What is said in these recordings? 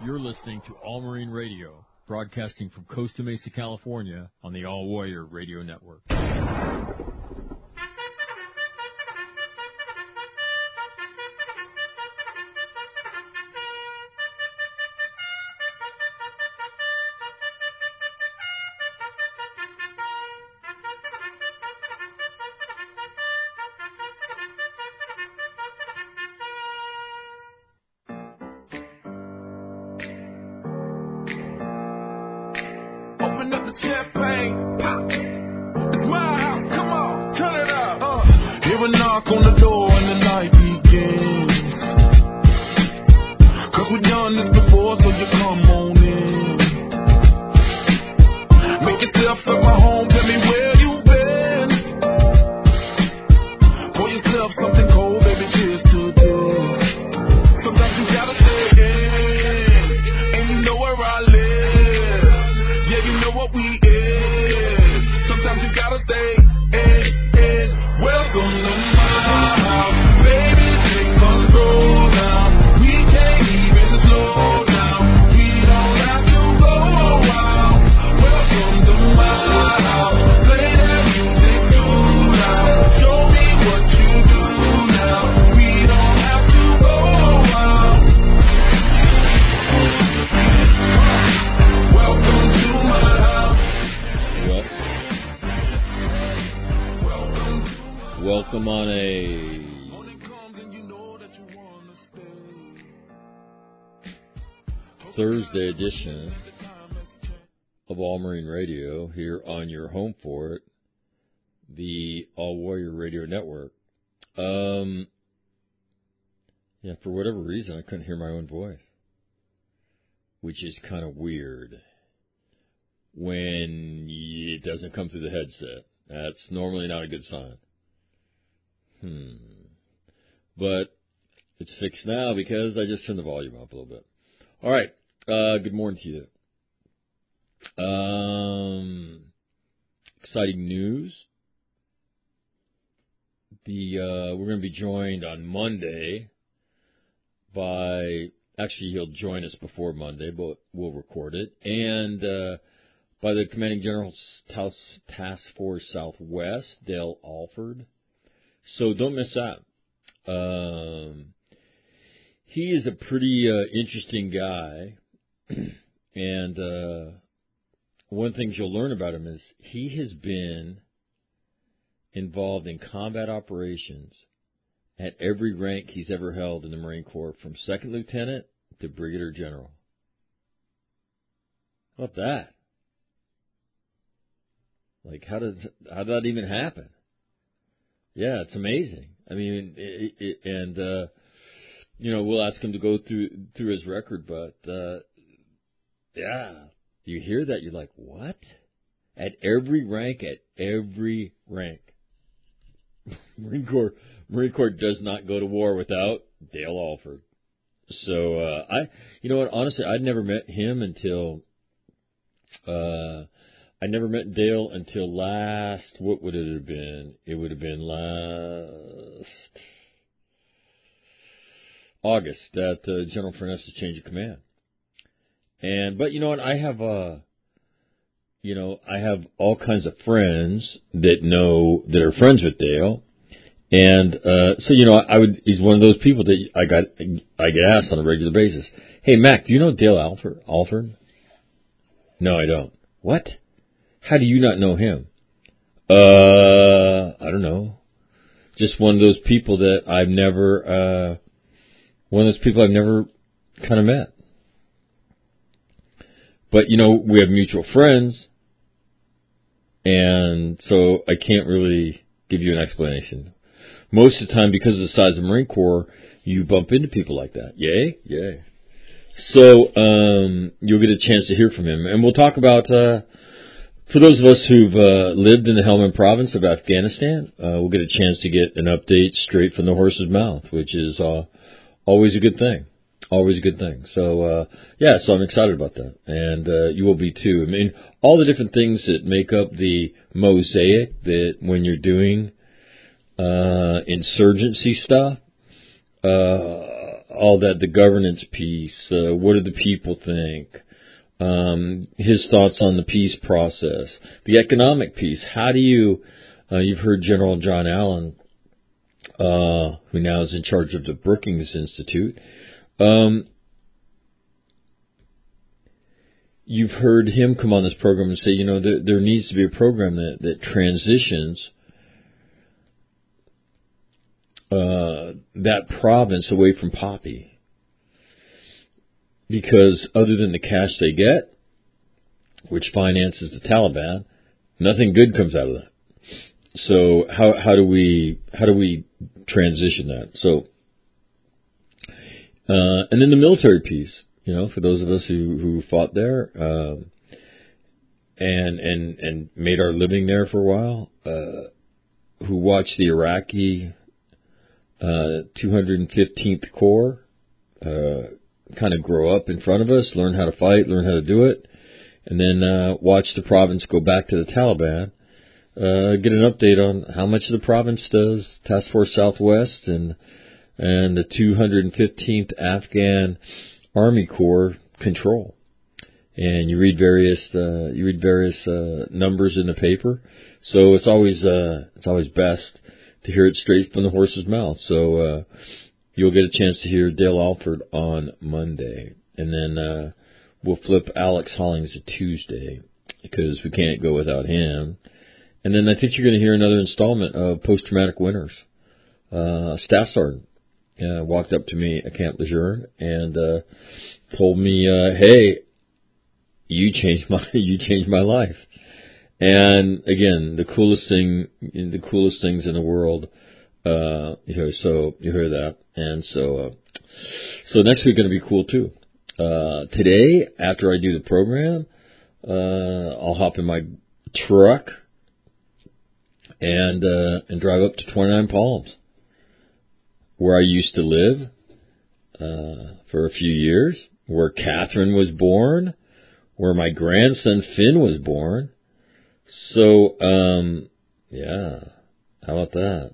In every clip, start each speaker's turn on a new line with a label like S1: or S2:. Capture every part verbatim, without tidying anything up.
S1: You're listening to All Marine Radio, broadcasting from Costa Mesa, California, on the All Warrior Radio Network. Thursday edition of All Marine Radio here on your home for it, the All Warrior Radio Network. Um, yeah, for whatever reason, I couldn't hear my own voice, which is kind of weird when it doesn't come through the headset. That's normally not a good sign. Hmm. But it's fixed now because I just turned the volume up a little bit. All right. Uh, good morning to you. Um, exciting news. The uh, we're going to be joined on Monday by, actually he'll join us before Monday, but we'll record it, and uh, by the Commanding General Task Force Southwest, Dale Alford. So don't miss that. Um, he is a pretty uh, interesting guy. And uh, one of the things you'll learn about him is he has been involved in combat operations at every rank he's ever held in the Marine Corps, from second lieutenant to brigadier general. How about that? Like, how does how did that even happen? Yeah, it's amazing. I mean, it, it, and uh, you know, we'll ask him to go through through his record, but. Uh, Yeah, you hear that, you're like, what? At every rank, at every rank. Marine Corps, Marine Corps does not go to war without Dale Alford. So, uh, I, you know what, honestly, I'd never met him until, uh, I never met Dale until last, what would it have been? It would have been last August at uh, General Furness's change of command. And, but you know what, I have, uh, you know, I have all kinds of friends that know, that are friends with Dale. And, uh, so, you know, I would, he's one of those people that I got, I get asked on a regular basis, hey, Mac, do you know Dale Alford? Alford? No, I don't. What? How do you not know him? Uh, I don't know. Just one of those people that I've never, uh, one of those people I've never kind of met. But, you know, we have mutual friends, and so I can't really give you an explanation. Most of the time, because of the size of the Marine Corps, you bump into people like that. Yay? Yay. So um, you'll get a chance to hear from him. And we'll talk about, uh, for those of us who've uh, lived in the Helmand province of Afghanistan, uh, we'll get a chance to get an update straight from the horse's mouth, which is uh, always a good thing. Always a good thing. So, uh, yeah, so I'm excited about that. And uh, you will be too. I mean, all the different things that make up the mosaic that when you're doing uh, insurgency stuff, uh, all that, the governance piece. Uh, what do the people think? Um, his thoughts on the peace process. The economic piece. How do you, uh, you've heard General John Allen, uh, who now is in charge of the Brookings Institute. Um, you've heard him come on this program and say, you know, there, there needs to be a program that, that transitions uh, that province away from poppy. Because other than the cash they get, which finances the Taliban, nothing good comes out of that. So how how do we how do we transition that? So uh, and then the military piece, you know, for those of us who, who fought there um, and and and made our living there for a while, uh, who watched the Iraqi uh, two hundred fifteenth Corps uh, kind of grow up in front of us, learn how to fight, learn how to do it, and then uh, watch the province go back to the Taliban. Uh, get an update on how much of the province does Task Force Southwest and and the two hundred fifteenth Afghan Army Corps control. And you read various uh, you read various uh, numbers in the paper, so it's always uh, it's always best to hear it straight from the horse's mouth. So uh, you'll get a chance to hear Dale Alford on Monday, and then uh, we'll flip Alex Hollings to Tuesday because we can't go without him. And then I think you're going to hear another installment of Post-Traumatic Winners. Uh, a staff sergeant uh, walked up to me at Camp Lejeune and uh, told me, uh, "Hey, you changed my you changed my life." And again, the coolest thing, the coolest things in the world. Uh, you know, so you hear that, and so uh, so next week going to be cool too. Uh, today, after I do the program, uh, I'll hop in my truck and uh, and drive up to twenty-nine Palms, where I used to live uh, for a few years, where Catherine was born, where my grandson Finn was born. So, um, yeah, how about that?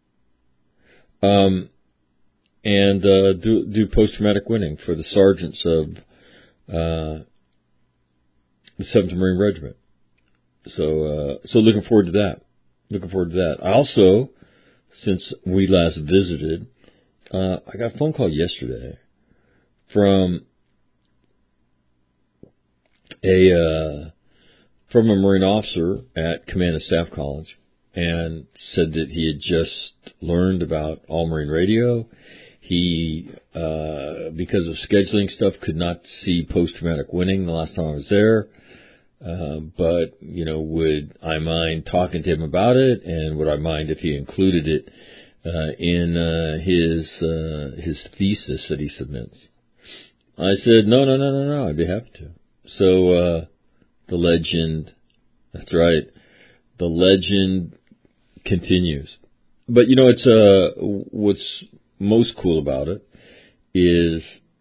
S1: Um, and uh, do do post-traumatic winning for the sergeants of uh, the seventh Marine Regiment. So, uh, so looking forward to that. Looking forward to that. I also, since we last visited, uh, I got a phone call yesterday from a uh, from a Marine officer at Command and Staff College, and said that he had just learned about All Marine Radio. He, uh, because of scheduling stuff, could not see post-traumatic winning the last time I was there. Uh, but, you know, would I mind talking to him about it, and would I mind if he included it uh, in uh, his uh, his thesis that he submits? I said, no, no, no, no, no, I'd be happy to. So uh, the legend, that's right, the legend continues. But, you know, it's uh, what's most cool about it is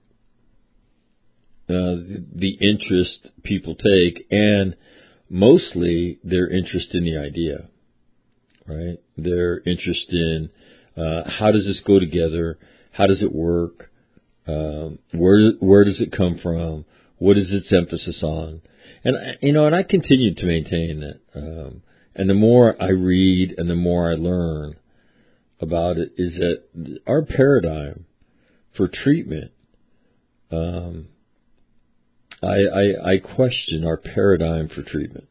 S1: Uh, the, the interest people take, and mostly their interest in the idea, right? Their interest in uh, how does this go together? How does it work? Um, where where does it come from? What is its emphasis on? And you know, and I continue to maintain that. Um, and the more I read and the more I learn about it, is that our paradigm for treatment. Um, I, I, I question our paradigm for treatment.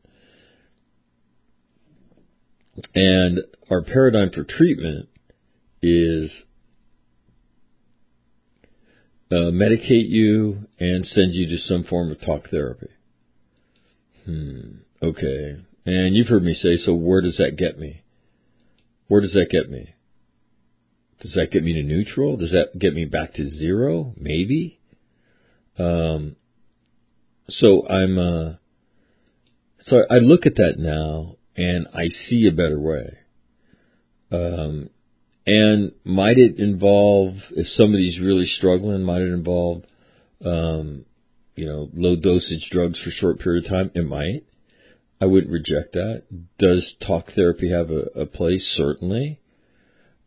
S1: And our paradigm for treatment is uh, medicate you and send you to some form of talk therapy. Hmm. Okay. And you've heard me say, so where does that get me? Where does that get me? Does that get me to neutral? Does that get me back to zero? Maybe. Um. So I'm, uh, so I look at that now and I see a better way. Um, and might it involve, if somebody's really struggling, might it involve, um, you know, low dosage drugs for a short period of time? It might. I wouldn't reject that. Does talk therapy have a, a place? Certainly.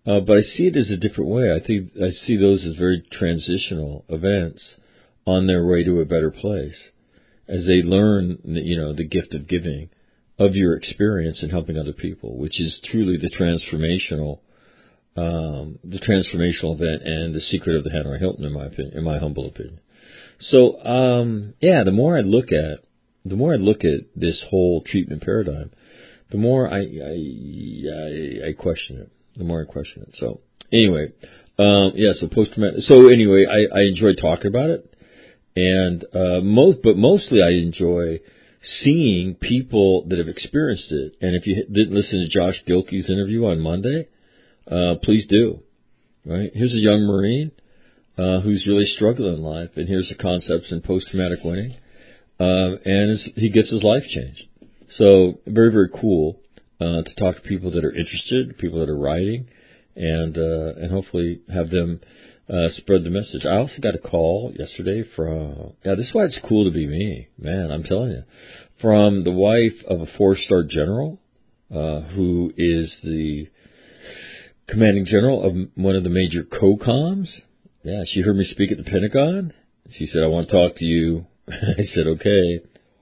S1: Uh, but I see it as a different way. I think I see those as very transitional events on their way to a better place as they learn, you know, the gift of giving of your experience in helping other people, which is truly the transformational, um, the transformational event and the secret of the Hanoi Hilton, in my opinion, in my humble opinion. So, um, yeah, the more I look at, the more I look at this whole treatment paradigm, the more I, I, I, I question it. The more I question it. So anyway, um, yeah. So post traumatic. So anyway, I, I enjoy talking about it, and uh, most, but mostly I enjoy seeing people that have experienced it. And if you didn't listen to Josh Gilkey's interview on Monday, uh, please do. Right? Here's a young Marine uh, who's really struggling in life, and here's the concepts in post traumatic winning, uh, and his, he gets his life changed. So very, very cool. Uh, to talk to people that are interested, people that are writing, and uh, and hopefully have them uh, spread the message. I also got a call yesterday from, yeah, this is why it's cool to be me, man, I'm telling you, from the wife of a four-star general uh, who is the commanding general of one of the major COCOMs. Yeah, she heard me speak at the Pentagon. She said, I want to talk to you. I said, okay.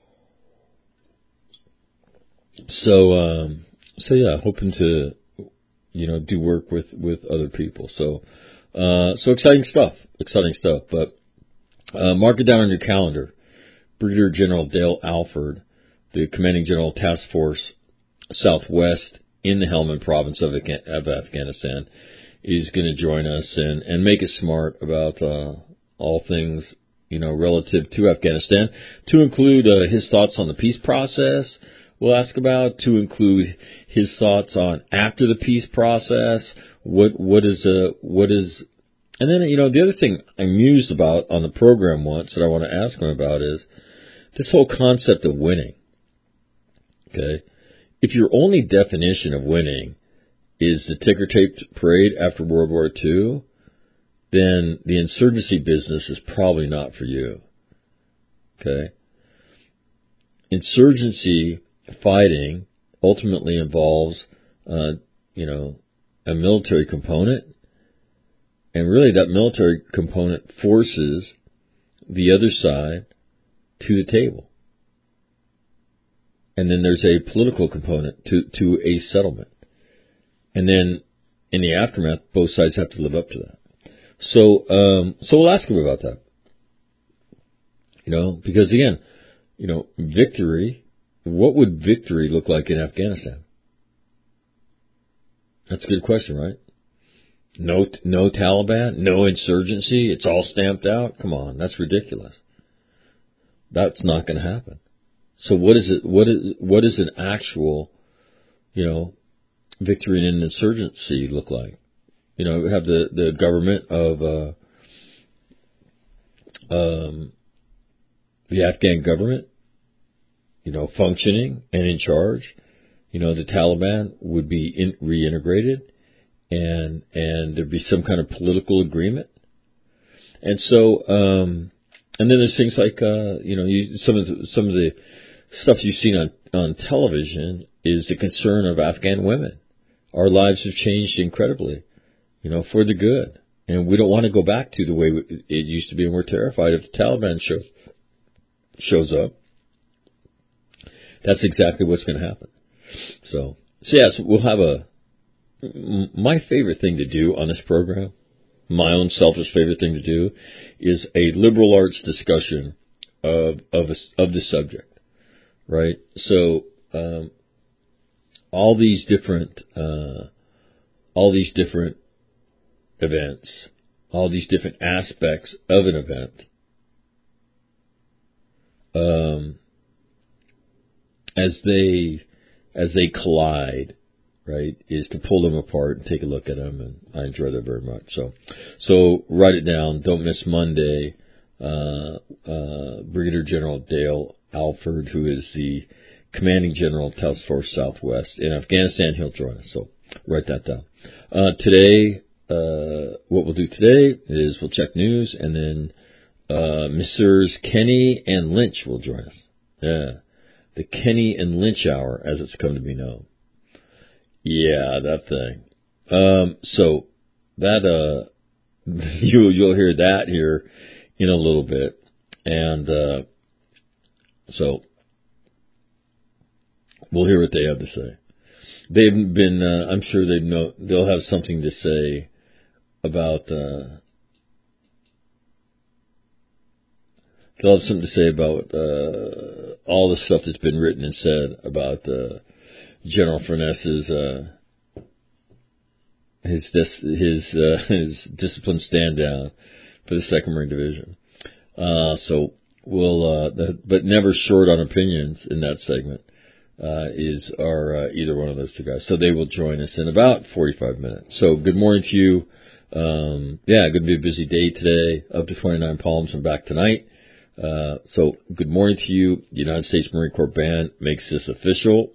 S1: So, um, so yeah, hoping to, you know, do work with, with other people. So, uh, so exciting stuff, exciting stuff. But, uh, mark it down on your calendar. Brigadier General Dale Alford, the Commanding General Task Force Southwest in the Helmand Province of, of Afghanistan, is going to join us and, and make us smart about, uh, all things, you know, relative to Afghanistan, to include, uh, his thoughts on the peace process. We'll ask about, to include his thoughts on after the peace process. What what is a what is, and then you know the other thing I mused about on the program once that I want to ask him about is this whole concept of winning. Okay, if your only definition of winning is the ticker tape parade after World War Two, then the insurgency business is probably not for you. Okay, insurgency fighting ultimately involves, uh, you know, a military component, and really that military component forces the other side to the table. And then there's a political component to, to a settlement. And then in the aftermath, both sides have to live up to that. So, um, so we'll ask him about that. You know, because again, you know, victory, what would victory look like in Afghanistan? That's a good question, right? No, no Taliban, no insurgency, it's all stamped out. Come on, that's ridiculous. That's not going to happen. So what is it? What is what is an actual, you know, victory in an insurgency look like? You know, we have the the government of uh, um, the Afghan government, you know, functioning and in charge. You know, the Taliban would be in, reintegrated, and and there'd be some kind of political agreement. And so, um, and then there's things like, uh, you know, you, some of the, some of the stuff you've seen on, on television is the concern of Afghan women. Our lives have changed incredibly, you know, for the good. And we don't want to go back to the way it used to be, and we're terrified if the Taliban shows, shows up. That's exactly what's going to happen. So, so yes, we'll have a, my favorite thing to do on this program, my own selfish favorite thing to do, is a liberal arts discussion of, of, a, of the subject, right? So, um, all these different, uh, all these different events, all these different aspects of an event, um, as they, as they collide, right, is to pull them apart and take a look at them, and I enjoy that very much. So, so write it down. Don't miss Monday. Uh, uh, Brigadier General Dale Alford, who is the Commanding General of Task Force Southwest in Afghanistan, he'll join us. So write that down. Uh, today, uh, what we'll do today is we'll check news, and then uh, Messrs. Kenny and Lynch will join us. Yeah, the Kenny and Lynch Hour, as it's come to be known. Yeah, that thing. Um, so that uh, you you'll hear that here in a little bit, and uh, so we'll hear what they have to say. They've been. Uh, I'm sure they know. They'll have something to say about. Uh, they'll have something to say about uh, all the stuff that's been written and said about uh, General Furness's uh, his dis- his uh, his discipline stand down for the Second Marine Division. Uh, so we'll, uh, the, but never short on opinions in that segment. Uh, is are uh, either one of those two guys. So they will join us in about forty-five minutes. So good morning to you. Um, yeah, going to be a busy day today. Up to twenty-nine palms and back tonight. Uh, so good morning to you. The United States Marine Corps Band makes this official.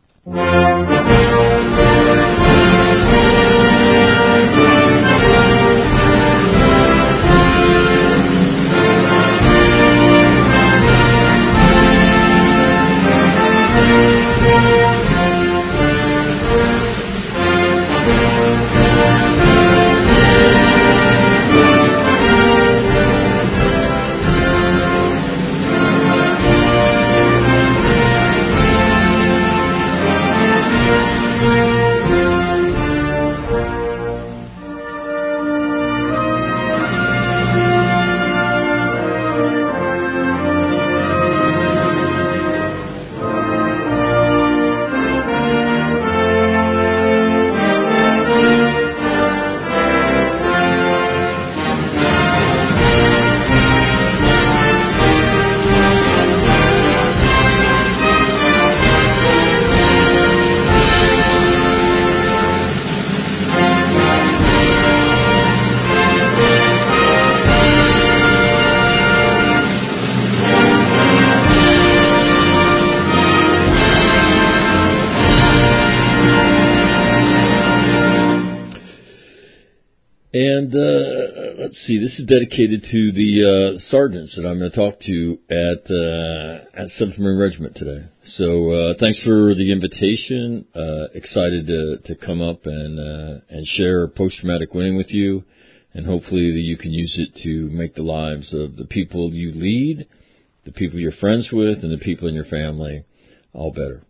S1: And uh, let's see, this is dedicated to the uh, sergeants that I'm going to talk to at uh, at seventh Marine Regiment today. So uh, thanks for the invitation. Uh, excited to to come up and uh, and share post-traumatic winning with you, and hopefully that you can use it to make the lives of the people you lead, the people you're friends with, and the people in your family all better.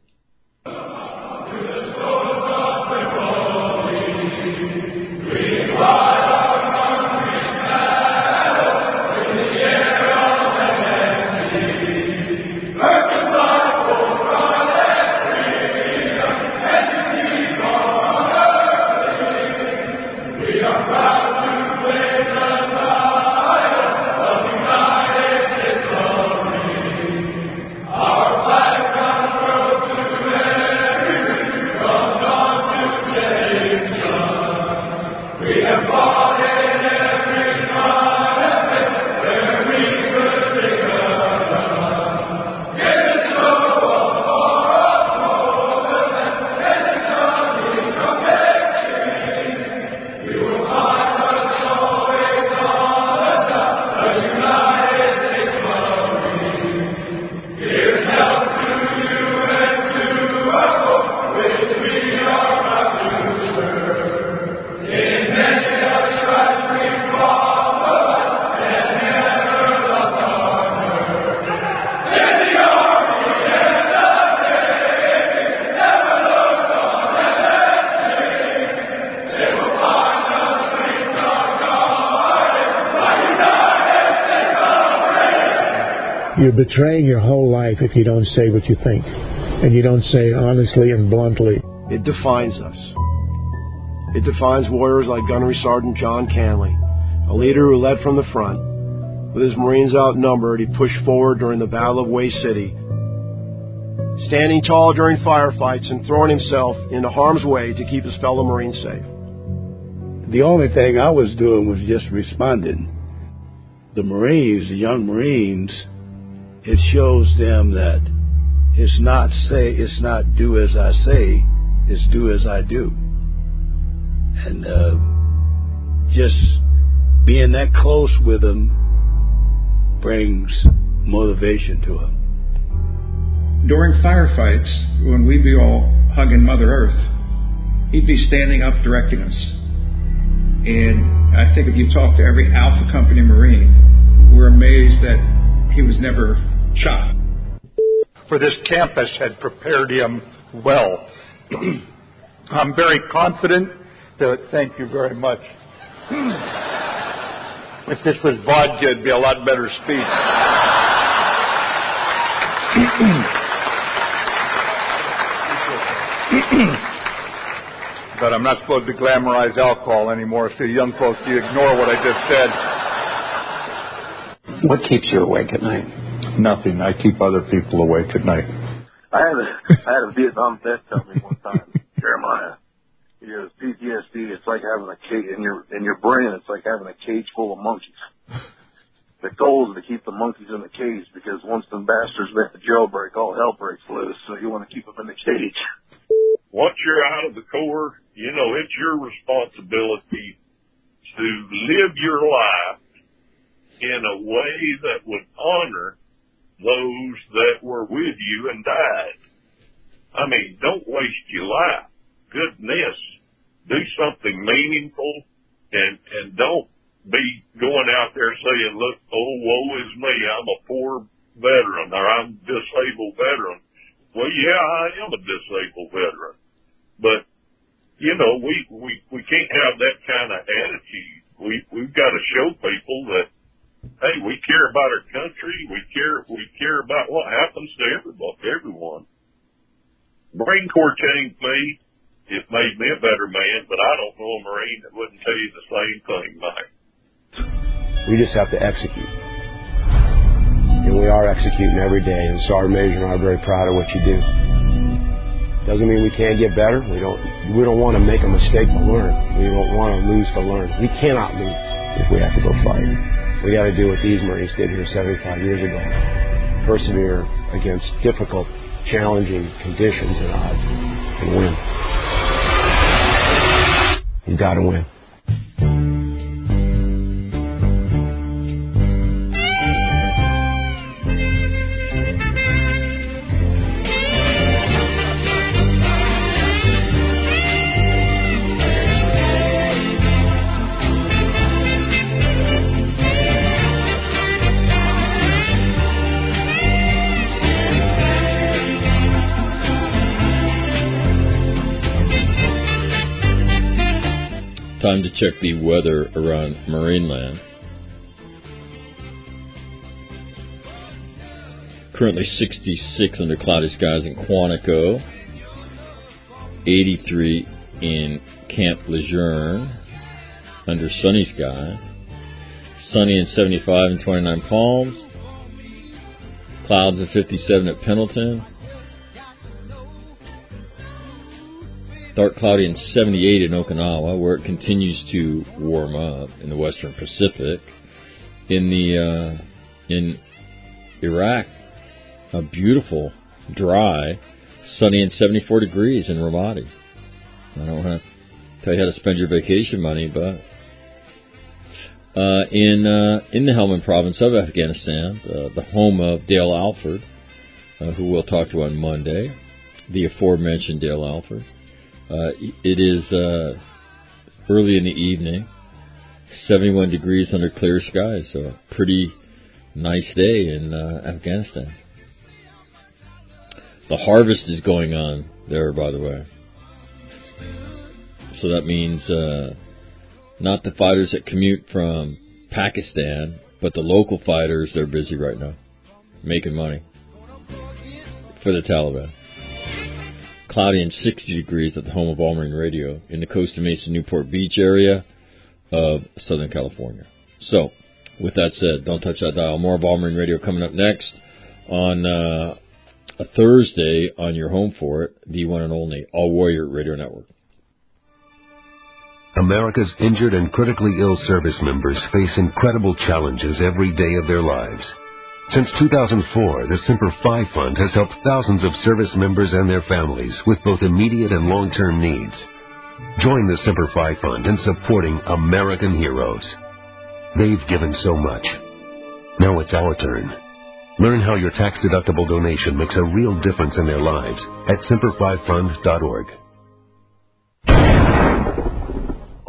S2: You're betraying your whole life if you don't say what you think, and you don't say it honestly and bluntly.
S3: It defines us. It defines warriors like Gunnery Sergeant John Canley, a leader who led from the front. With his Marines outnumbered, he pushed forward during the Battle of Way City, standing tall during firefights and throwing himself into harm's way to keep his fellow Marines safe.
S4: The only thing I was doing was just responding. The Marines, the young Marines, it shows them that it's not say, it's not do as I say, it's do as I do. And uh, just being that close with them brings motivation to them.
S5: During firefights, when we'd be all hugging Mother Earth, he'd be standing up directing us. And I think if you talk to every Alpha Company Marine, we're amazed that he was never shot.
S6: For this campus had prepared him well. I'm very confident that, thank you very much. If this was vodka, it'd be a lot better speech. But I'm not supposed to glamorize alcohol anymore, so young folks, you ignore what I just said.
S7: What keeps you awake at night?
S6: Nothing. I keep other people awake at night.
S8: I had a, I had a Vietnam vet tell me one time, Jeremiah, he goes, P T S D, it's like having a cage in your, in your brain, it's like having a cage full of monkeys. The goal is to keep the monkeys in the cage, because once the bastards make the jailbreak, all hell breaks loose, so you want to keep them in the cage.
S9: Once you're out of the Corps, you know, it's your responsibility to live your life in a way that would honor those that were with you and died. I mean, don't waste your life. Goodness, do something meaningful, and and don't be going out there saying, look, oh, woe is me, I'm a poor veteran, or I'm a disabled veteran. Well, yeah, I am a disabled veteran. But, you know, we, we, we can't have that kind of attitude. We, we've got to show people that, hey, we care about our country. We care, we care about what happens to everybody, everyone. Marine Corps changed me. It made me a better man, but I don't know a Marine that wouldn't tell you the same thing, Mike.
S10: We just have to execute. And we are executing every day, and Sergeant Major and I are very proud of what you do. Doesn't mean we can't get better. We don't, we don't want to make a mistake to learn. We don't want to lose to learn. We cannot lose if we have to go fight. We got to do what these Marines did here seventy-five years ago. Persevere against difficult, challenging conditions and odds and win. You got to win.
S1: Time to check the weather around Marineland. Currently sixty-six under cloudy skies in Quantico, eighty-three in Camp Lejeune under sunny sky, sunny and seventy-five in twenty-nine Palms, clouds of fifty-seven at Pendleton, dark cloudy and seventy-eight in Okinawa, where it continues to warm up in the Western Pacific. In the uh, in Iraq, a beautiful, dry, sunny and seventy-four degrees in Ramadi. I don't want to tell you how to spend your vacation money, but uh, in uh, in the Helmand province of Afghanistan, uh, the home of Dale Alford, uh, who we'll talk to on Monday, the aforementioned Dale Alford. Uh, it is uh, early in the evening, seventy-one degrees under clear skies, so a pretty nice day in uh, Afghanistan. The harvest is going on there, by the way. So that means uh, not the fighters that commute from Pakistan, but the local fighters, they're busy right now, making money for the Taliban. Cloudy and sixty degrees at the home of All Marine Radio in the Costa Mesa Newport Beach area of Southern California. So, with that said, don't touch that dial. More of All Marine Radio coming up next on uh, a Thursday on your home for it, the one and only All Warrior Radio Network.
S11: America's injured and critically ill service members face incredible challenges every day of their lives. Since two thousand four, the Semper Fi Fund has helped thousands of service members and their families with both immediate and long-term needs. Join the Semper Fi Fund in supporting American heroes. They've given so much. Now it's our turn. Learn how your tax-deductible donation makes a real difference in their lives at semper fi fund dot org.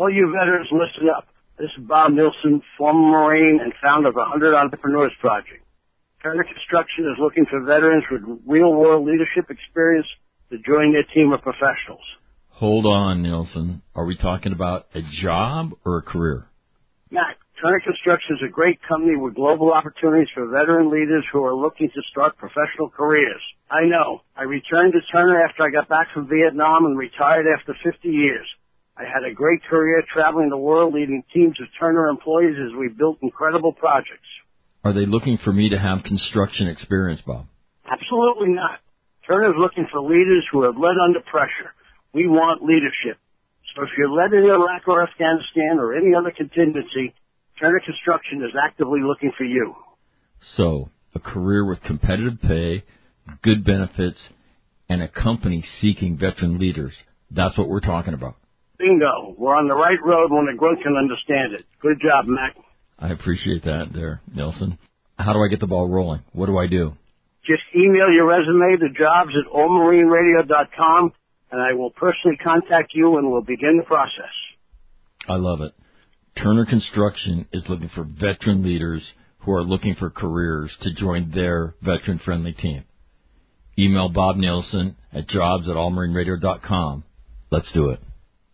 S7: All you veterans, listen up. This is Bob Nilsson, former Marine and founder of the one hundred Entrepreneurs Project. Turner Construction is looking for veterans with real-world leadership experience to join their team of professionals.
S1: Hold on, Nilsson. Are we talking about a job or a career?
S7: Matt, Turner Construction is a great company with global opportunities for veteran leaders who are looking to start professional careers. I know. I returned to Turner after I got back from Vietnam and retired after fifty years. I had a great career traveling the world leading teams of Turner employees as we built incredible projects.
S1: Are they looking for me to have construction experience, Bob?
S7: Absolutely not. Turner is looking for leaders who have led under pressure. We want leadership. So if you're led in Iraq or Afghanistan or any other contingency, Turner Construction is actively looking for you.
S1: So, a career with competitive pay, good benefits, and a company seeking veteran leaders. That's what we're talking about.
S7: Bingo. We're on the right road when a grunt can understand it. Good job, Mac.
S1: I appreciate that there, Nelson. How do I get the ball rolling? What do I do?
S7: Just email your resume to jobs at all marine radio dot com, and I will personally contact you and we'll begin the process.
S1: I love it. Turner Construction is looking for veteran leaders who are looking for careers to join their veteran-friendly team. Email Bob Nilsson at jobs at all marine radio dot com. Let's do it.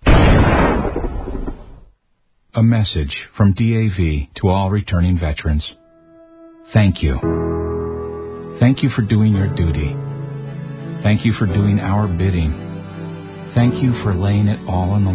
S12: A message from D A V to all returning veterans. Thank you. Thank you for doing your duty. Thank you for doing our bidding. Thank you for laying it all on the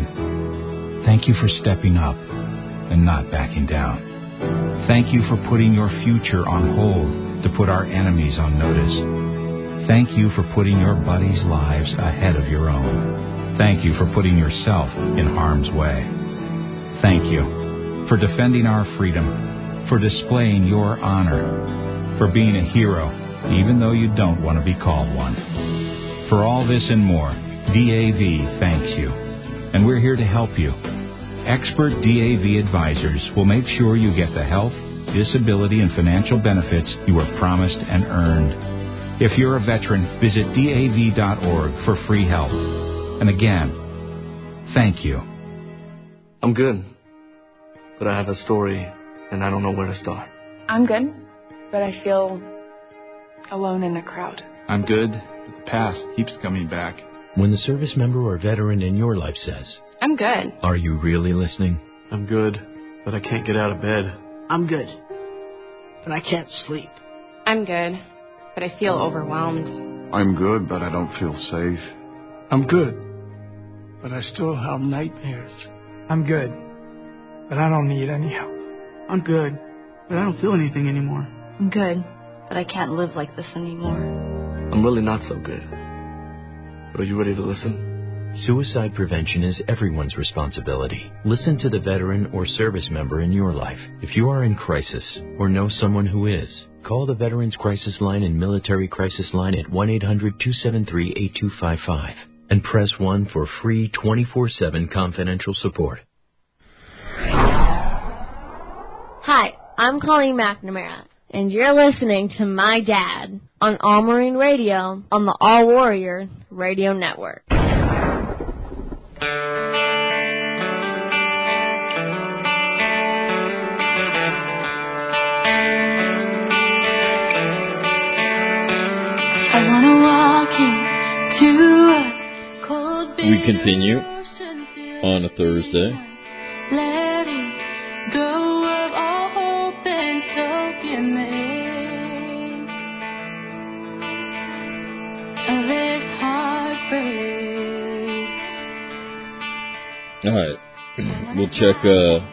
S12: line. Thank you for stepping up and not backing down. Thank you for putting your future on hold to put our enemies on notice. Thank you for putting your buddies' lives ahead of your own. Thank you for putting yourself in harm's way. Thank you for defending our freedom, for displaying your honor, for being a hero, even though you don't want to be called one. For all this and more, D A V thanks you, and we're here to help you. Expert D A V advisors will make sure you get the health, disability, and financial benefits you were promised and earned. If you're a veteran, visit D A V dot org for free help. And again, thank you.
S13: I'm good, but I have a story, and I don't know where to start.
S14: I'm good, but I feel alone in the crowd.
S15: I'm good, but the past keeps coming back.
S16: When the service member or veteran in your life says,
S14: I'm good.
S16: Are you really listening?
S13: I'm good, but I can't get out of bed.
S17: I'm good, but I can't sleep.
S14: I'm good, but I feel overwhelmed.
S18: I'm good, but I don't feel safe.
S19: I'm good, but I still have nightmares.
S20: I'm good, but I don't need any help.
S21: I'm good, but I don't feel anything anymore.
S22: I'm good, but I can't live like this anymore.
S13: I'm really not so good. But are you ready to listen?
S16: Suicide prevention is everyone's responsibility. Listen to the veteran or service member in your life. If you are in crisis or know someone who is, call the Veterans Crisis Line and Military Crisis Line at one eight hundred two seven three eight two five five and press one for free twenty-four seven confidential support.
S23: Hi, I'm Colleen McNamara, and you're listening to My Dad on All Marine Radio on the All Warrior Radio Network.
S24: I wanna walk into a cold
S1: We continue on a Thursday.
S24: letting go of all hope and hope you made of this heartbreak.
S1: All right, we'll check uh,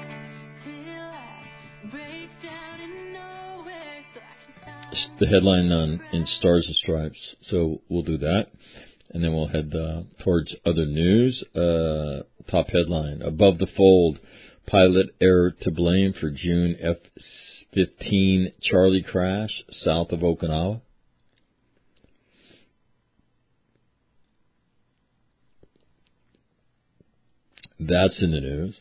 S1: the headline on in Stars and Stripes. So we'll do that, and then we'll head uh, towards other news. Uh, top headline: Above the fold, pilot error to blame for June F fifteen Charlie crash south of Okinawa. That's in the news.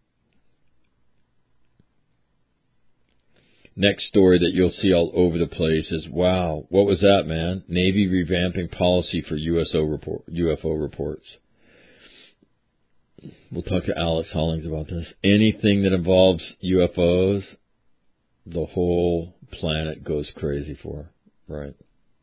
S1: Next story that you'll see all over the place is, wow, what was that, man? Navy revamping policy for U S O report, U F O reports. we'll talk to Alex Hollings about this. Anything that involves U F Os, the whole planet goes crazy for, right?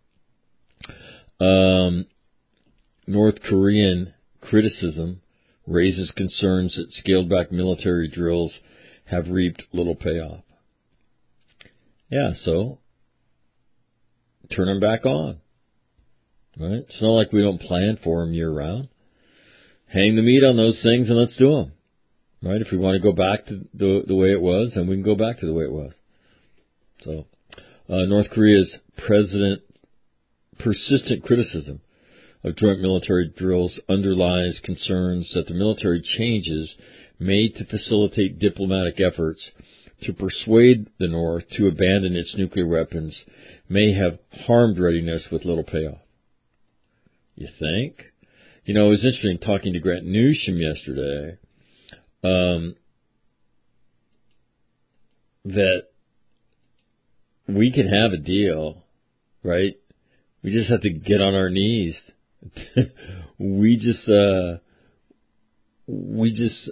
S1: Um, North Korean criticism raises concerns that scaled-back military drills have reaped little payoff. Yeah, so turn them back on, right? It's not like we don't plan for them year-round. Hang the meat on those things and let's do them, right? If we want to go back to the the way it was, then we can go back to the way it was. So, uh, North Korea's president persistent criticism of joint military drills underlies concerns that the military changes made to facilitate diplomatic efforts to persuade the North to abandon its nuclear weapons may have harmed readiness with little payoff. You think? You know, it was interesting talking to Grant Newsham yesterday, um, that we can have a deal, right? We just have to get on our knees. we just, uh, we just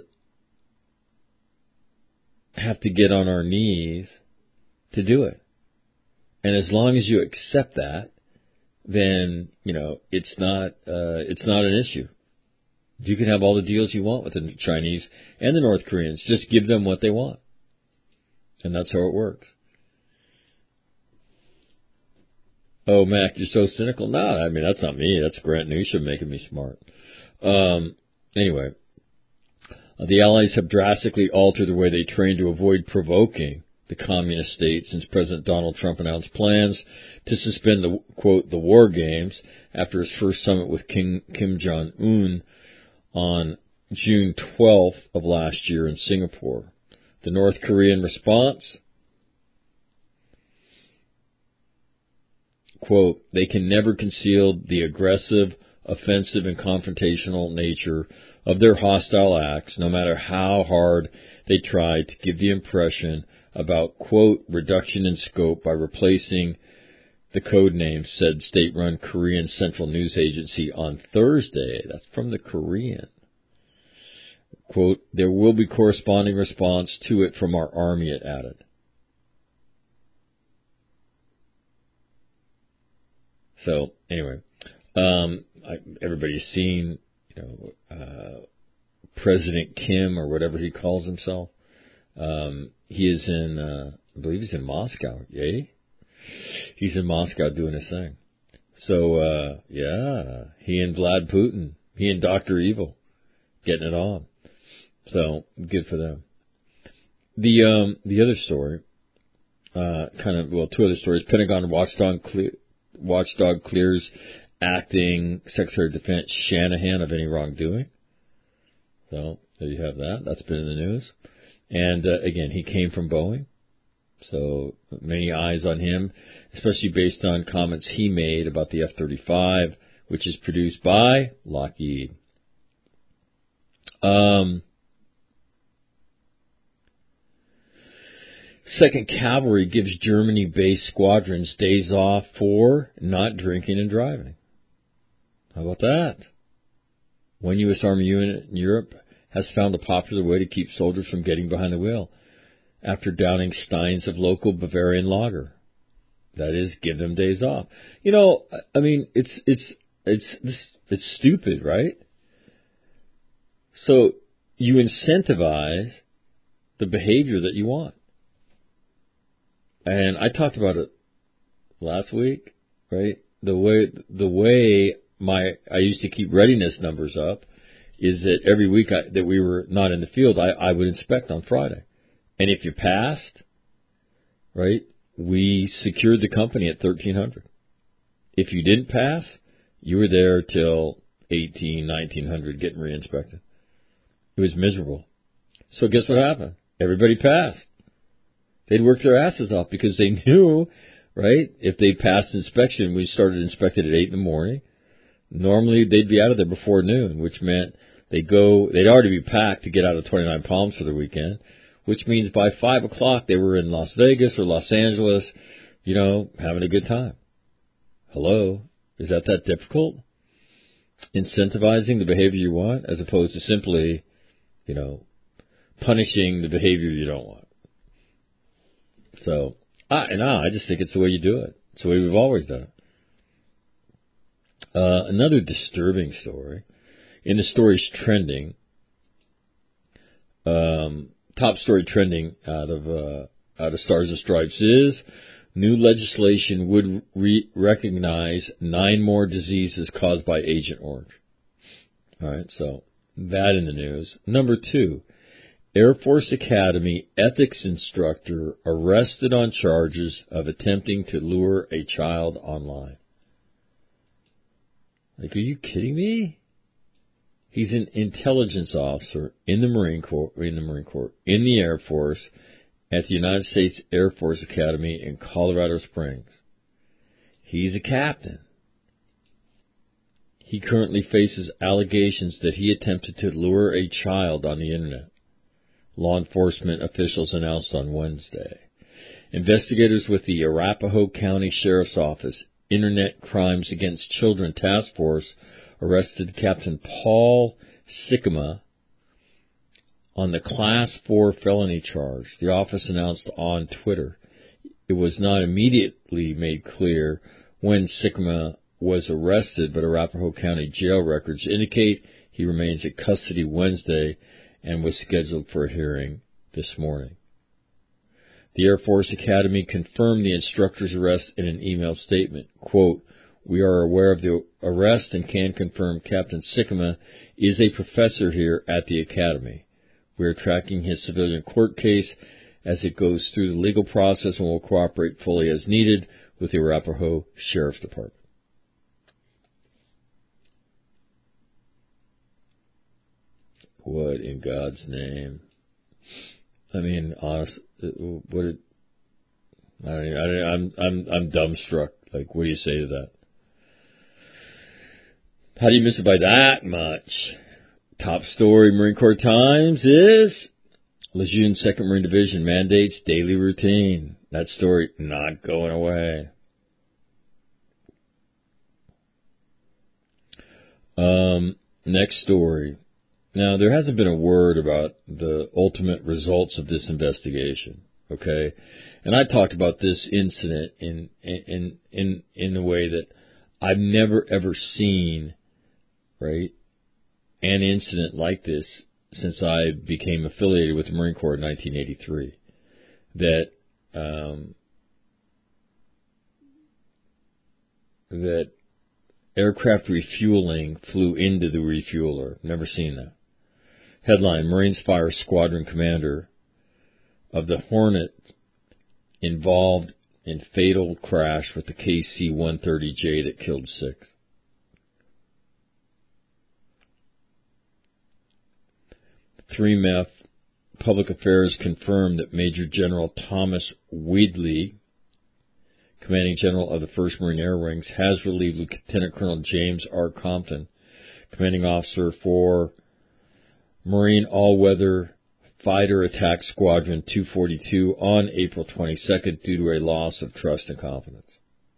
S1: have to get on our knees to do it. And as long as you accept that, then, you know, it's not, uh, it's not an issue. You can have all the deals you want with the Chinese and the North Koreans. Just give them what they want. And that's how it works. Oh, Mac, you're so cynical. No, I mean, that's not me. That's Grant Newsham making me smart. Um, anyway, uh, the Allies have drastically altered the way they train to avoid provoking the communist state since President Donald Trump announced plans to suspend the, quote, the war games after his first summit with King, Kim Jong-un on June twelfth of last year in Singapore. The North Korean response, quote, they can never conceal the aggressive, offensive, and confrontational nature of their hostile acts, no matter how hard they try to give the impression about, quote, reduction in scope by replacing the code name, said state-run Korean Central News Agency on Thursday. That's from the Korean. Quote, there will be corresponding response to it from our army, it added. So, anyway, um, I, everybody's seen, you know, uh, President Kim, or whatever he calls himself. Um, he is in, uh, I believe he's in Moscow, yay? He's in Moscow doing his thing. So, uh, yeah, he and Vlad Putin, he and Doctor Evil, getting it on. So, good for them. The, um, the other story, uh, kind of, well, two other stories. Pentagon watchdog, clear, watchdog clears acting Secretary of Defense Shanahan of any wrongdoing. So, there you have that. That's been in the news. And, uh, again, he came from Boeing. So, many eyes on him, especially based on comments he made about the F thirty-five, which is produced by Lockheed. Um, Second Cavalry gives Germany-based squadrons days off for not drinking and driving. How about that? One U S Army unit in Europe has found a popular way to keep soldiers from getting behind the wheel after downing steins of local Bavarian lager. That is, give them days off. You know, I mean, it's it's it's it's stupid, right? So you incentivize the behavior that you want. And I talked about it last week, right? The way the way my I used to keep readiness numbers up is that every week I, that we were not in the field, I, I would inspect on Friday. And if you passed, right, we secured the company at thirteen hundred. If you didn't pass, you were there till eighteen, nineteen hundred getting re-inspected. It was miserable. So guess what happened? Everybody passed. They'd worked their asses off because they knew, right, if they passed inspection, we started inspecting at eight in the morning. Normally, they'd be out of there before noon, which meant they'd go, they'd already be packed to get out of twenty-nine Palms for the weekend, which means by five o'clock they were in Las Vegas or Los Angeles, you know, having a good time. Hello? Is that that difficult? Incentivizing the behavior you want as opposed to simply you know, punishing the behavior you don't want. So, I, and I, I just think it's the way you do it. It's the way we've always done it. Uh, another disturbing story. In the stories trending, um, top story trending out of uh, out of Stars and Stripes is new legislation would re- recognize nine more diseases caused by Agent Orange. All right, so that in the news. Number two, Air Force Academy ethics instructor arrested on charges of attempting to lure a child online. Like, are you kidding me? He's an intelligence officer in the Marine Corps, in the Marine Corps, in the Air Force, at the United States Air Force Academy in Colorado Springs. He's a captain. He currently faces allegations that he attempted to lure a child on the internet. Law enforcement officials announced on Wednesday. Investigators with the Arapahoe County Sheriff's Office Internet Crimes Against Children Task Force arrested Captain Paul Sikkema on the Class four felony charge. The office announced on Twitter. It was not immediately made clear when Sikkema was arrested, but Arapahoe County jail records indicate he remains in custody Wednesday and was scheduled for a hearing this morning. The Air Force Academy confirmed the instructor's arrest in an email statement. Quote, "We are aware of the arrest and can confirm Captain Sikkema is a professor here at the Academy. We are tracking his civilian court case as it goes through the legal process and will cooperate fully as needed with the Arapahoe Sheriff's Department." What in God's name? I mean, honest, what? It, I don't even, I don't, I'm I'm I'm dumbstruck. Like, what do you say to that? How do you miss it by that much? Top story, Marine Corps Times is Lejeune second Marine Division mandates daily routine. That story not going away. Um, next story. Now, there hasn't been a word about the ultimate results of this investigation, okay? And I talked about this incident in in in in the way that I've never ever seen, right, an incident like this since I became affiliated with the Marine Corps in nineteen eighty-three. That um, that aircraft refueling flew into the refueler. Never seen that. Headline, Marines fire squadron commander of the Hornet involved in fatal crash with the K C one thirty J that killed six. three M F Public Affairs confirmed that Major General Thomas Wheatley, Commanding General of the first Marine Air Wings, has relieved Lieutenant Colonel James R. Compton, Commanding Officer for Marine All-Weather Fighter Attack Squadron two forty-two on April twenty-second due to a loss of trust and confidence.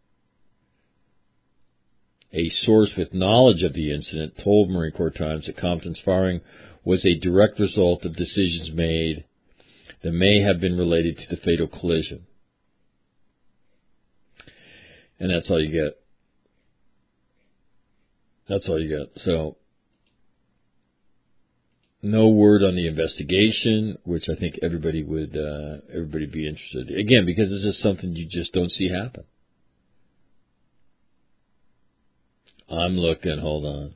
S1: A source with knowledge of the incident told Marine Corps Times that Compton's firing was a direct result of decisions made that may have been related to the fatal collision. And that's all you get. That's all you get. So, no word on the investigation, which I think everybody would uh, everybody be interested in. Again, because it's just something you just don't see happen. I'm looking. Hold on.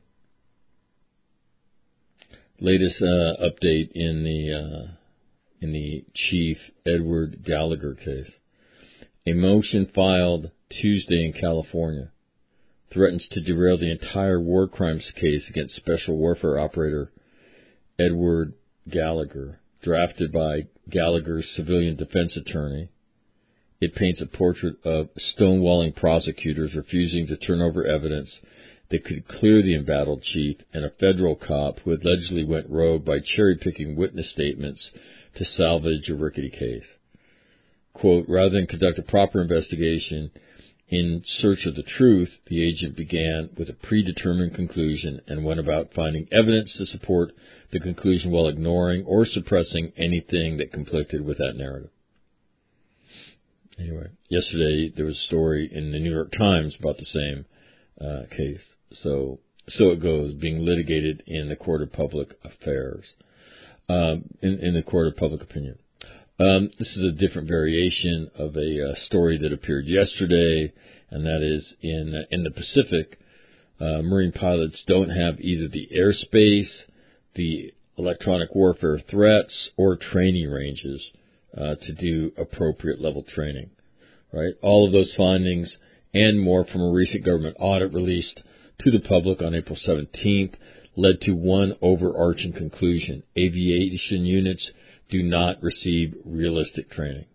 S1: Latest uh, update in the uh, in the Chief Edward Gallagher case. A motion filed Tuesday in California threatens to derail the entire war crimes case against Special Warfare Operator Edward Gallagher, drafted by Gallagher's civilian defense attorney. It paints a portrait of stonewalling prosecutors refusing to turn over evidence that could clear the embattled chief and a federal cop who allegedly went rogue by cherry-picking witness statements to salvage a rickety case. Quote, rather than conduct a proper investigation, In search of the truth, the agent began with a predetermined conclusion and went about finding evidence to support the conclusion while ignoring or suppressing anything that conflicted with that narrative. Anyway, yesterday there was a story in the New York Times about the same uh, case. So, so it goes, being litigated in the Court of Public Affairs, um, in, in the Court of Public Opinion. Um, this is a different variation of a uh, story that appeared yesterday, and that is in uh, in the Pacific, uh, Marine pilots don't have either the airspace, the electronic warfare threats, or training ranges uh, to do appropriate level training. Right? All of those findings and more from a recent government audit released to the public on April seventeenth led to one overarching conclusion: aviation units do not receive realistic training.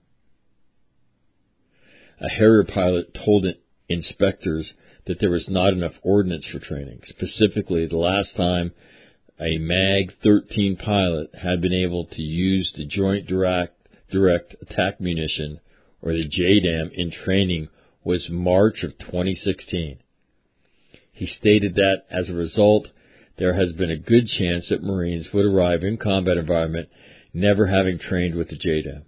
S1: A Harrier pilot told inspectors that there was not enough ordnance for training. Specifically, the last time a MAG thirteen pilot had been able to use the Joint Direct, direct Attack Munition, or the J DAM, in training was March of twenty sixteen. He stated that, as a result, there has been a good chance that Marines would arrive in combat environment never having trained with the J DAM.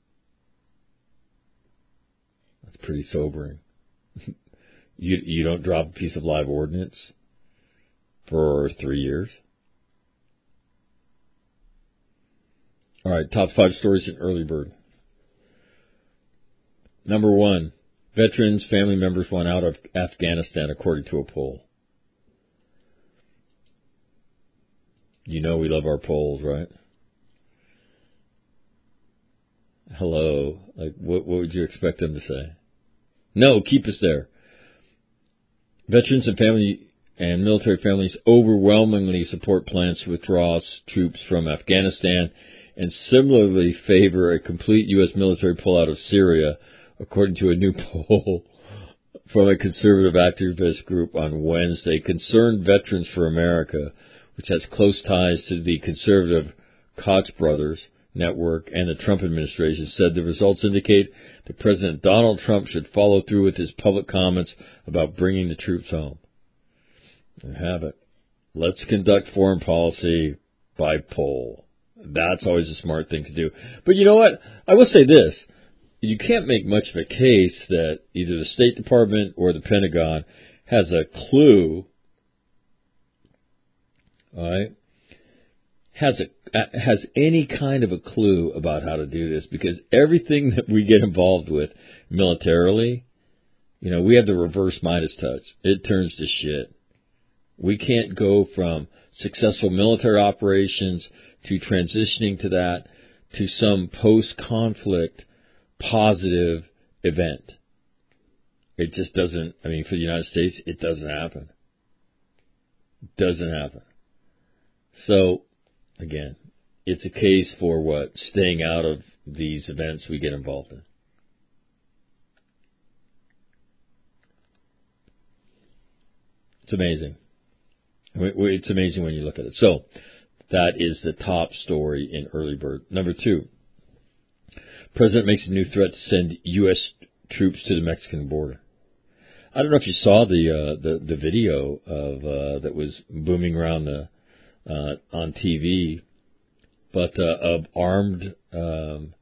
S1: That's pretty sobering. you you don't drop a piece of live ordnance for three years. All right, top five stories in Early Bird. Number one, veterans' family members want out of Afghanistan, according to a poll. You know we love our polls, right? Hello. Like, what, what would you expect them to say? No, keep us there. Veterans and family and military families overwhelmingly support plans to withdraw troops from Afghanistan and similarly favor a complete U S military pullout of Syria, according to a new poll from a conservative activist group on Wednesday. Concerned Veterans for America, which has close ties to the conservative Koch brothers network and the Trump administration, said the results indicate that President Donald Trump should follow through with his public comments about bringing the troops home. There you have it. Let's conduct foreign policy by poll. That's always a smart thing to do. But you know what? I will say this. You can't make much of a case that either the State Department or the Pentagon has a clue, all right, has a has any kind of a clue about how to do this, because everything that we get involved with militarily, you know, we have the reverse Midas touch. It turns to shit. We can't go from successful military operations to transitioning to that to some post-conflict positive event. It just doesn't, I mean, for the United States, it doesn't happen. It doesn't happen. So, again, it's a case for what? Staying out of these events we get involved in. It's amazing. It's amazing when you look at it. So, that is the top story in Early Bird. Number two, President makes a new threat to send U S troops to the Mexican border. I don't know if you saw the uh, the, the video of uh, that was booming around the uh, on T V, but uh, of armed um,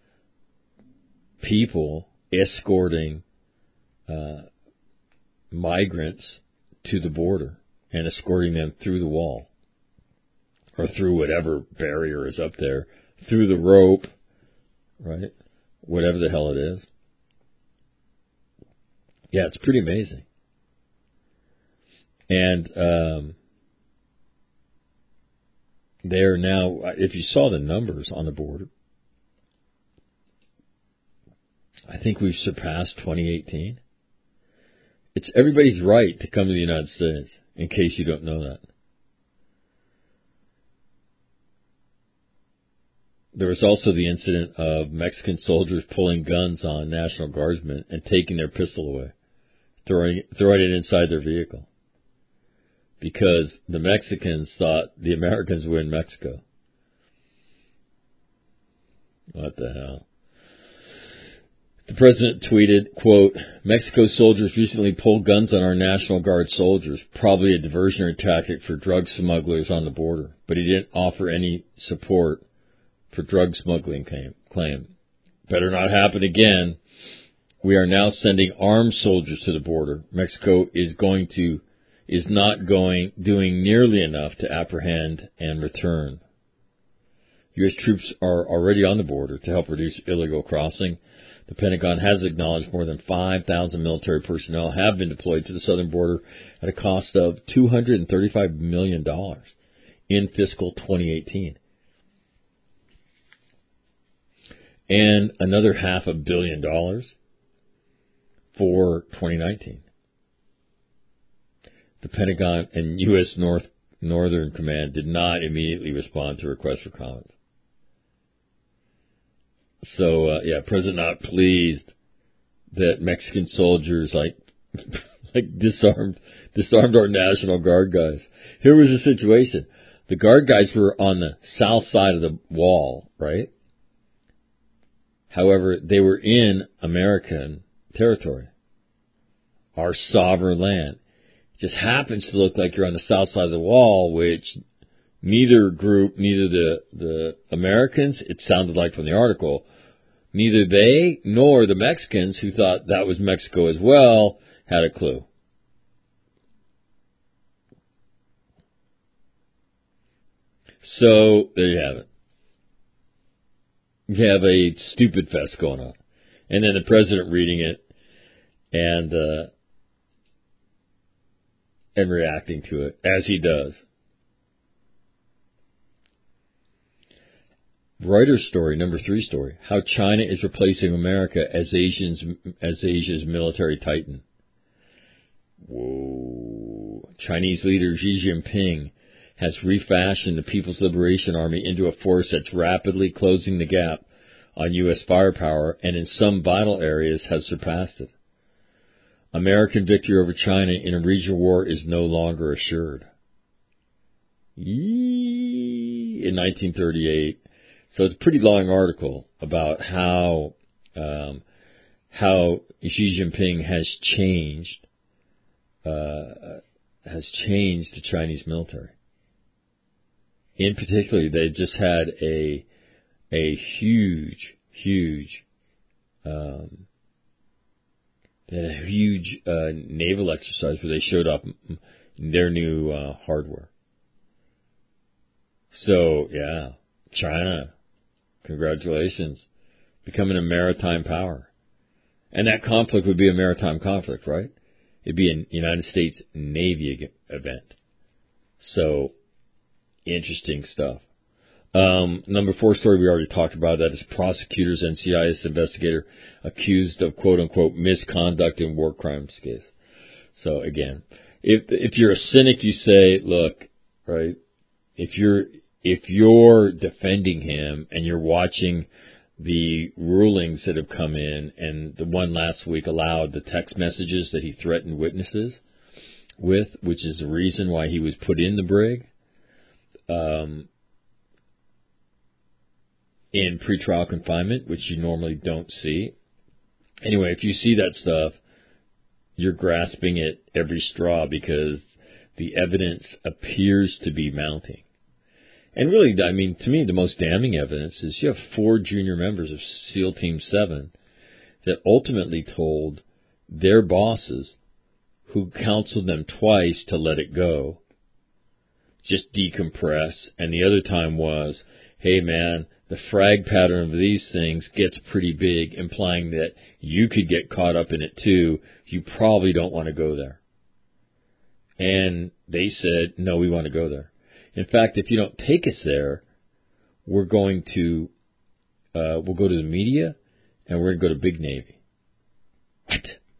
S1: people escorting uh, migrants to the border and escorting them through the wall or through whatever barrier is up there, through the rope, right? Whatever the hell it is. Yeah, it's pretty amazing. And um, they're now, if you saw the numbers on the border, I think we've surpassed twenty eighteen. It's everybody's right to come to the United States, in case you don't know that. There was also the incident of Mexican soldiers pulling guns on National Guardsmen and taking their pistol away, throwing, throwing it inside their vehicle, because the Mexicans thought the Americans were in Mexico. What the hell? The president tweeted, quote, Mexico soldiers recently pulled guns on our National Guard soldiers, probably a diversionary tactic for drug smugglers on the border. But he didn't offer any support for drug smuggling claim. Better not happen again. We are now sending armed soldiers to the border. Mexico is going to, is not going, doing nearly enough to apprehend and return. U S troops are already on the border to help reduce illegal crossing. The Pentagon has acknowledged more than five thousand military personnel have been deployed to the southern border at a cost of two hundred thirty-five million dollars in fiscal twenty eighteen. And another half a billion dollars for twenty nineteen. The Pentagon and U S North Northern Command did not immediately respond to requests for comments. So, uh, yeah, President not pleased that Mexican soldiers, like, like disarmed, disarmed our National Guard guys. Here was the situation. The Guard guys were on the south side of the wall, right? However, they were in American territory, our sovereign land. It just happens to look like you're on the south side of the wall, which neither group, neither the, the Americans, it sounded like from the article, neither they nor the Mexicans, who thought that was Mexico as well, had a clue. So, there you have it. You have a stupid fest going on. And then the president reading it and, uh, and reacting to it, as he does. Reuters story, number three story, how China is replacing America as Asians, as Asia's military titan. Whoa. Chinese leader Xi Jinping has refashioned the People's Liberation Army into a force that's rapidly closing the gap on U S firepower and in some vital areas has surpassed it. American victory over China in a regional war is no longer assured. Yee, in nineteen thirty-eight. So it's a pretty long article about how um, how Xi Jinping has changed uh, has changed the Chinese military. In particular, they just had a a huge, huge, um, they had a huge uh, naval exercise where they showed up their new uh, hardware. So yeah, China, congratulations, becoming a maritime power, and that conflict would be a maritime conflict, right? It'd be a United States Navy event. So. Interesting stuff. Um, number four story we already talked about. That is prosecutors and C I S investigator accused of quote unquote misconduct in war crimes case. So again, if if you're a cynic, you say, look, right? If you're if you're defending him and you're watching the rulings that have come in, and the one last week allowed the text messages that he threatened witnesses with, which is the reason why he was put in the brig. Um, in pretrial confinement, which you normally don't see. Anyway, if you see that stuff, you're grasping at every straw because the evidence appears to be mounting. And really, I mean, to me, the most damning evidence is you have four junior members of SEAL Team seven that ultimately told their bosses, who counseled them twice to let it go, just decompress, and the other time was, hey man, the frag pattern of these things gets pretty big, implying that you could get caught up in it too. You probably don't want to go there. And they said, no, we want to go there. In fact, if you don't take us there, we're going to, uh, we'll go to the media, and we're going to go to Big Navy. What?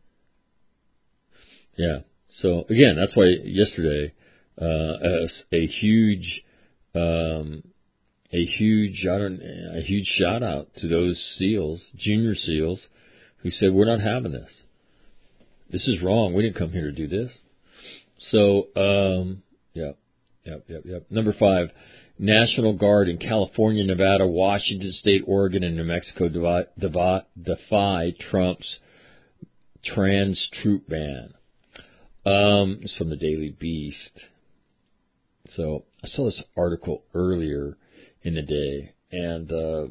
S1: Yeah. So again, that's why yesterday, Uh, a, a huge, um, a huge, I don't, a huge shout out to those SEALs, junior SEALs, who said, we're not having this. This is wrong. We didn't come here to do this. So, um, yep, yep, yep, yep. Number five, National Guard in California, Nevada, Washington State, Oregon, and New Mexico defy, defy, defy Trump's trans troop ban. Um, it's from the Daily Beast. So I saw this article earlier in the day, and uh,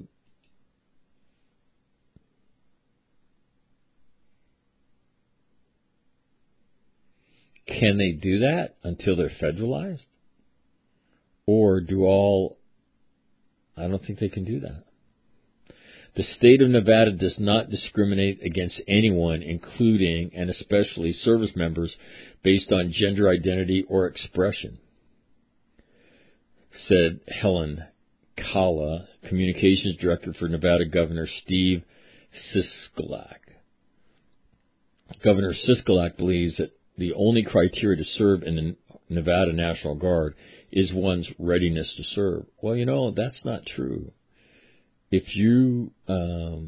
S1: can they do that until they're federalized? Or do all... I don't think they can do that. The state of Nevada does not discriminate against anyone, including and especially service members, based on gender identity or expression, said Helen Kala, Communications Director for Nevada Governor Steve Sisolak. Governor Sisolak believes that the only criteria to serve in the Nevada National Guard is one's readiness to serve. Well, you know, that's not true. If you, um,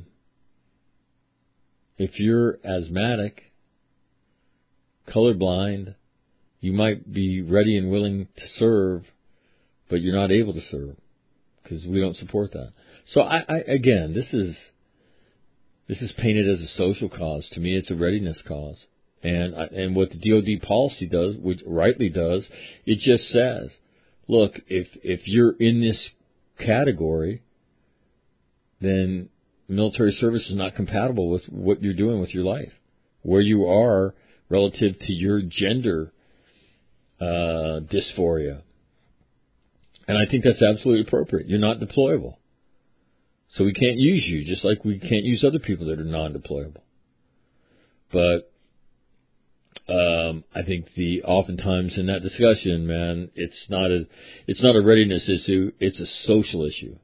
S1: if you're asthmatic, colorblind, you might be ready and willing to serve, but you're not able to serve because we don't support that. So I, I, again, this is, this is painted as a social cause. To me, it's a readiness cause. And, and what the D O D policy does, which rightly does, it just says, look, if, if you're in this category, then military service is not compatible with what you're doing with your life, where you are relative to your gender uh, dysphoria. And I think that's absolutely appropriate. You're not deployable. So we can't use you, just like we can't use other people that are non-deployable. But um, I think the oftentimes in that discussion, man, it's not a it's not a readiness issue, it's a social issue.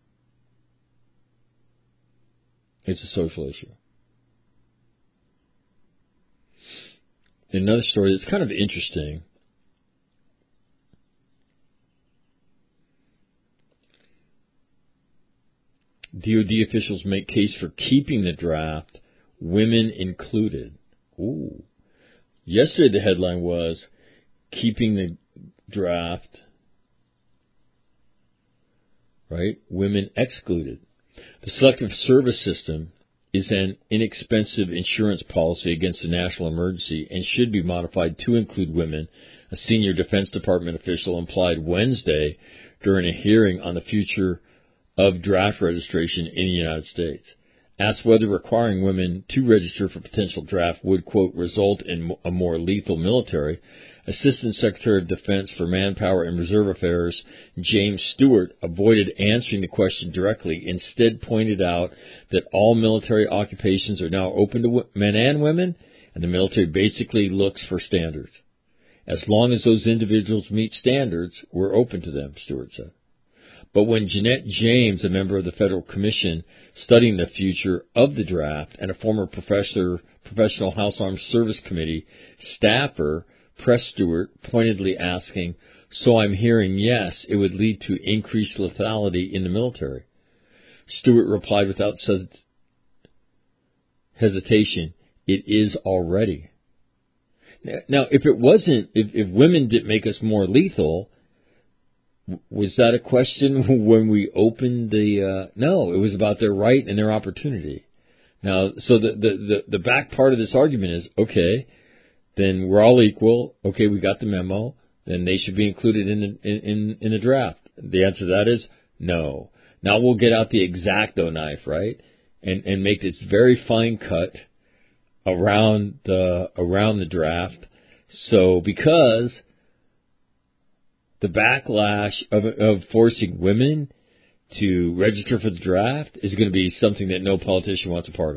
S1: It's a social issue. Another story that's kind of interesting. D O D officials make case for keeping the draft, women included. Ooh. Yesterday the headline was, keeping the draft, right, women excluded. The Selective Service System is an inexpensive insurance policy against a national emergency and should be modified to include women, a senior Defense Department official implied Wednesday during a hearing on the future of draft registration in the United States. Asked whether requiring women to register for potential draft would, quote, result in a more lethal military, Assistant Secretary of Defense for Manpower and Reserve Affairs James Stewart avoided answering the question directly, instead pointed out that all military occupations are now open to men and women, and the military basically looks for standards. As long as those individuals meet standards, we're open to them, Stewart said. But when Jeanette James, a member of the Federal Commission studying the future of the draft and a former professor, Professional House Armed Service Committee staffer, pressed Stewart, pointedly asking, so I'm hearing yes, it would lead to increased lethality in the military. Stewart replied without hesitation, it is already. Now, if it wasn't, if, if women didn't make us more lethal, was that a question when we opened the, uh, no, it was about their right and their opportunity. Now, so the, the, the, the back part of this argument is, okay, then we're all equal. Okay, we got the memo. Then they should be included in the, in, in the draft. The answer to that is no. Now we'll get out the X-Acto knife, right? And, and make this very fine cut around the, around the draft. So because the backlash of, of forcing women to register for the draft is going to be something that no politician wants a part of.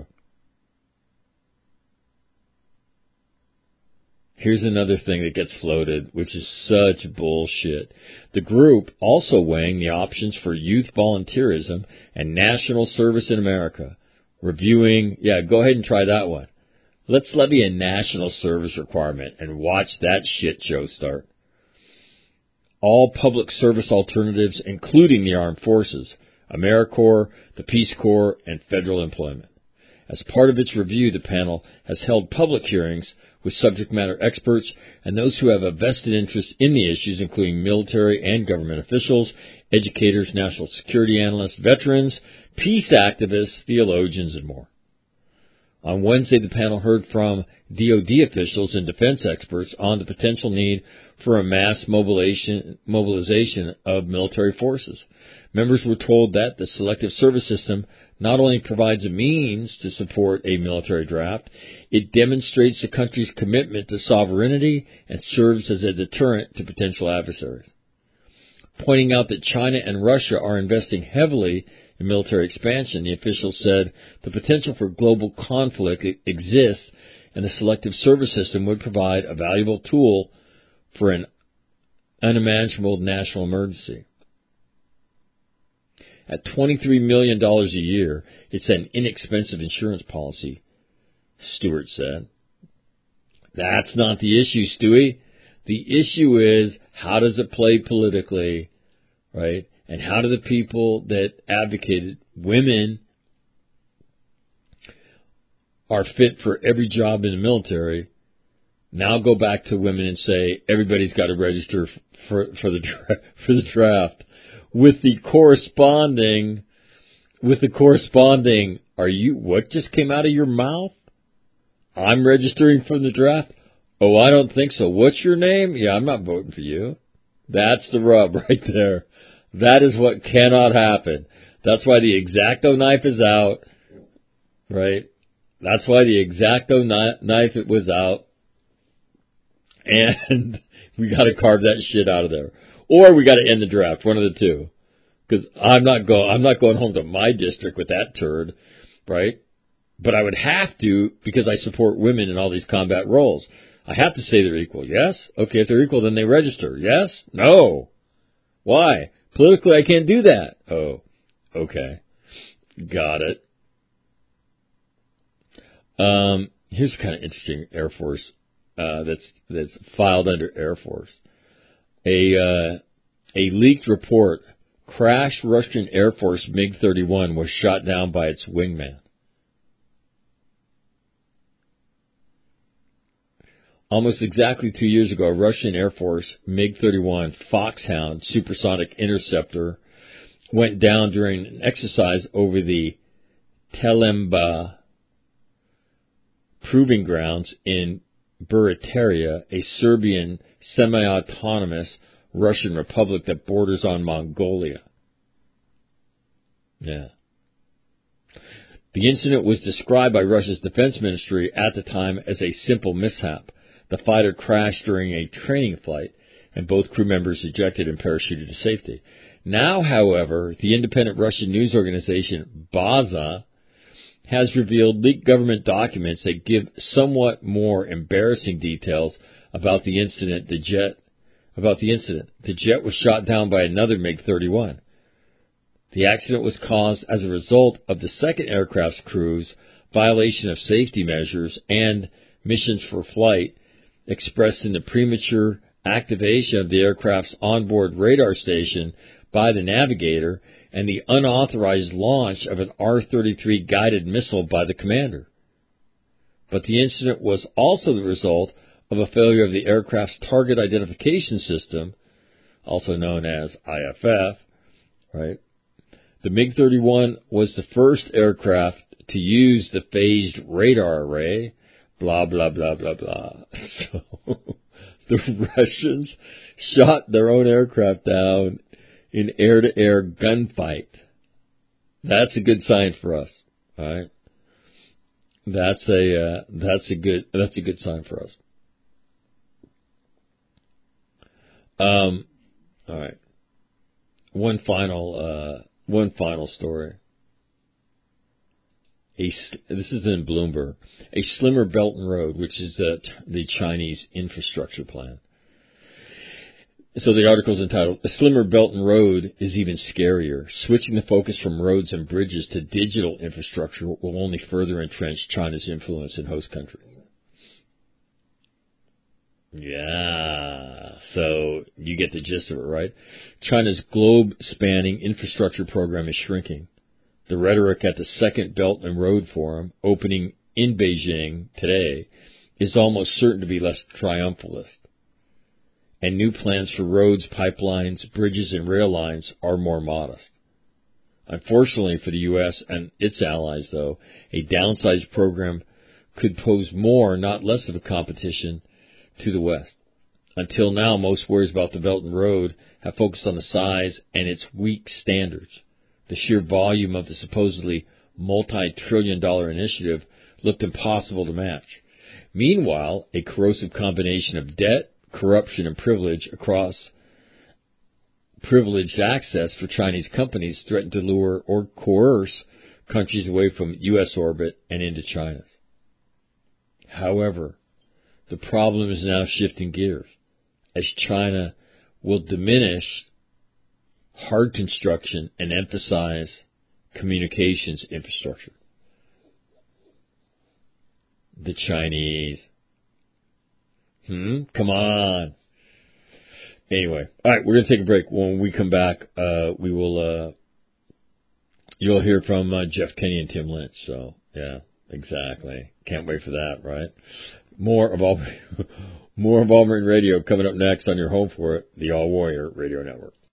S1: Here's another thing that gets floated, which is such bullshit. The group also weighing the options for youth volunteerism and national service in America. Reviewing, yeah, go ahead and try that one. Let's levy a national service requirement and watch that shit show start. All public service alternatives, including the armed forces, AmeriCorps, the Peace Corps, and federal employment. As part of its review, the panel has held public hearings with subject matter experts and those who have a vested interest in the issues, including military and government officials, educators, national security analysts, veterans, peace activists, theologians, and more. On Wednesday, the panel heard from D O D officials and defense experts on the potential need for a mass mobilization, mobilization of military forces. Members were told that the Selective Service System not only provides a means to support a military draft, it demonstrates the country's commitment to sovereignty and serves as a deterrent to potential adversaries. Pointing out that China and Russia are investing heavily in military expansion, the official said the potential for global conflict exists and the Selective Service System would provide a valuable tool for an unimaginable national emergency. At twenty-three million dollars a year, it's an inexpensive insurance policy, Stewart said. That's not the issue, Stewie. The issue is, how does it play politically, right? And how do the people that advocated women are fit for every job in the military now go back to women and say everybody's got to register for, for the for the draft with the corresponding with the corresponding are you what just came out of your mouth? I'm registering for the draft? Oh, I don't think so. What's your name? Yeah, I'm not voting for you. That's the rub right there. That is what cannot happen. That's why the X-Acto knife is out, right? That's why the X-Acto knife it was out. And we got to carve that shit out of there, or we got to end the draft. One of the two, because I'm not go I'm not going home to my district with that turd, right? But I would have to because I support women in all these combat roles. I have to say they're equal. Yes, okay. If they're equal, then they register. Yes, no. Why? Politically, I can't do that. Oh, okay, got it. Um, here's kind of interesting Air Force. Uh, that's that's filed under Air Force. A uh, a leaked report: crashed Russian Air Force MiG thirty-one was shot down by its wingman. Almost exactly two years ago, a Russian Air Force MiG thirty-one Foxhound supersonic interceptor went down during an exercise over the Telemba proving grounds in Buritaria, a Serbian semi-autonomous Russian republic that borders on Mongolia. Yeah. The incident was described by Russia's defense ministry at the time as a simple mishap. The fighter crashed during a training flight, and both crew members ejected and parachuted to safety. Now, however, the independent Russian news organization Baza has revealed leaked government documents that give somewhat more embarrassing details about the incident. The jet, about the incident, the jet was shot down by another MiG thirty-one. The accident was caused as a result of the second aircraft's crew's violation of safety measures and missions for flight, expressed in the premature activation of the aircraft's onboard radar station by the navigator and the unauthorized launch of an R thirty-three guided missile by the commander. But the incident was also the result of a failure of the aircraft's target identification system, also known as I F F, right? The MiG thirty-one was the first aircraft to use the phased radar array, blah, blah, blah, blah, blah. So the Russians shot their own aircraft down in air-to-air gunfight. That's a good sign for us, all right? That's a uh, that's a good that's a good sign for us. Um, all right. One final uh, one final story. A, this is in Bloomberg. A slimmer Belt and Road, which is the the Chinese infrastructure plan. So the article is entitled, "A Slimmer Belt and Road is Even Scarier. Switching the focus from roads and bridges to digital infrastructure will only further entrench China's influence in host countries." Yeah, so you get the gist of it, right? China's globe-spanning infrastructure program is shrinking. The rhetoric at the Second Belt and Road Forum, opening in Beijing today, is almost certain to be less triumphalist. And new plans for roads, pipelines, bridges, and rail lines are more modest. Unfortunately for the U S and its allies, though, a downsized program could pose more, not less of a competition to the West. Until now, most worries about the Belt and Road have focused on the size and its weak standards. The sheer volume of the supposedly multi-trillion dollar initiative looked impossible to match. Meanwhile, a corrosive combination of debt, corruption, and privilege across privileged access for Chinese companies threatened to lure or coerce countries away from U S orbit and into China's. However, the problem is now shifting gears, as China will diminish hard construction and emphasize communications infrastructure. The Chinese. Hmm? Come on. Anyway, all right, we're going to take a break. When we come back, uh, we will, uh, you'll hear from uh, Jeff Kenny and Tim Lynch. So, yeah, exactly. Can't wait for that, right? More of all, more of All Marine Radio coming up next on your home for it, the All Warrior Radio Network.